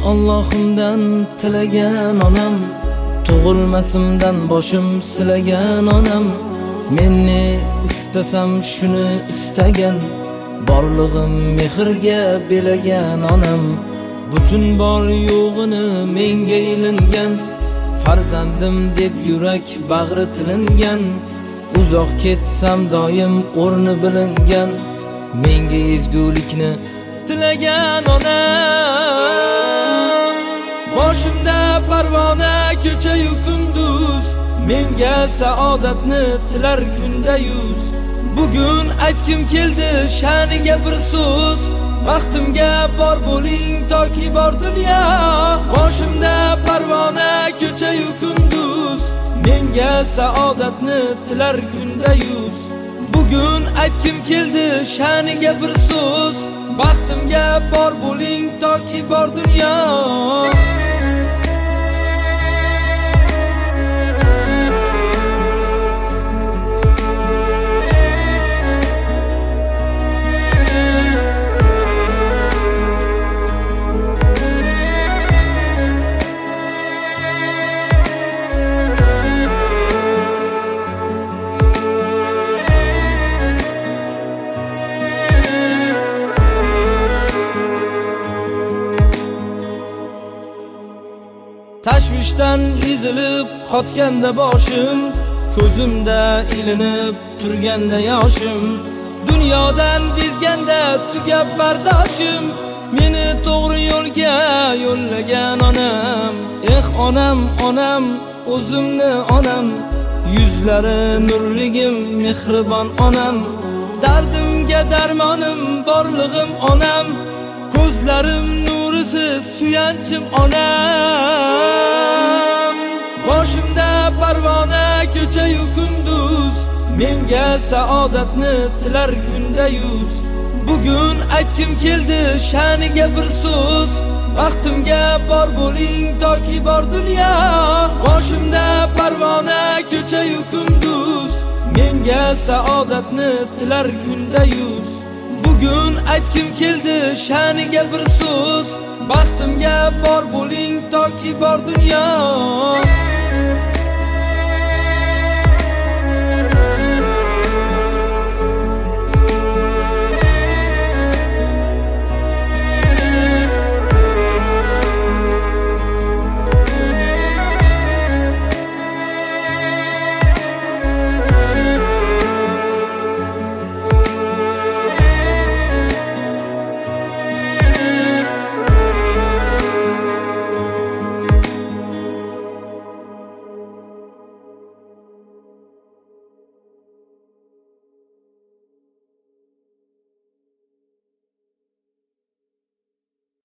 Allohimdan tilagan onam, tug'ilmasimdan boshim silagan onam. Meni istasam shuni istagan, borlig'im mehrga belagan onam. Butun bor yo'g'ini menga ilingan, farzandim deb yurak bag'ri tilingan. Uzoq ketsam doim o'rni bilingan, menga ezgulikni tilagan onam. Boshimda parvona kecha-yu kunduz, menga saodatni tilar kunda yuz. Bugun aytkim keldi sha'niga bir so'z, vaqtimga bor bo'ling toki bor dunyo. Boshimda parvona kecha-yu kunduz, menga saodatni tilar kunda yuz. Bugun aytkim keldi sha'niga bir so'z, vaqtimga bor bo'ling toki bor dunyo. Tashvishdan ezilib qotganda boshim, ko'zimda ilinib turganda yoshim. Dunyodan bezganda tugab bardoshim, meni to'g'ri yo'lga yo'llagan onam. Onam, onam, o'zimni onam, yuzlari nurligim mehribon onam. Dardimga darmonim borlig'im onam, ko'zlarim nurisiz suyanchim onam. Boshimda parvona kecha-yu kunduz, menga saodatni tilar kunda yuz. Bugun aytkim keldi sha'niga bir so'z, vaqtimga bor bo'ling toki bor dunyo. Boshimda parvona kecha-yu kunduz, menga saodatni tilar kunda yuz. Bugun aytkim keldi sha'niga bir so'z, vaqtimga bor bo'ling toki bor dunyo.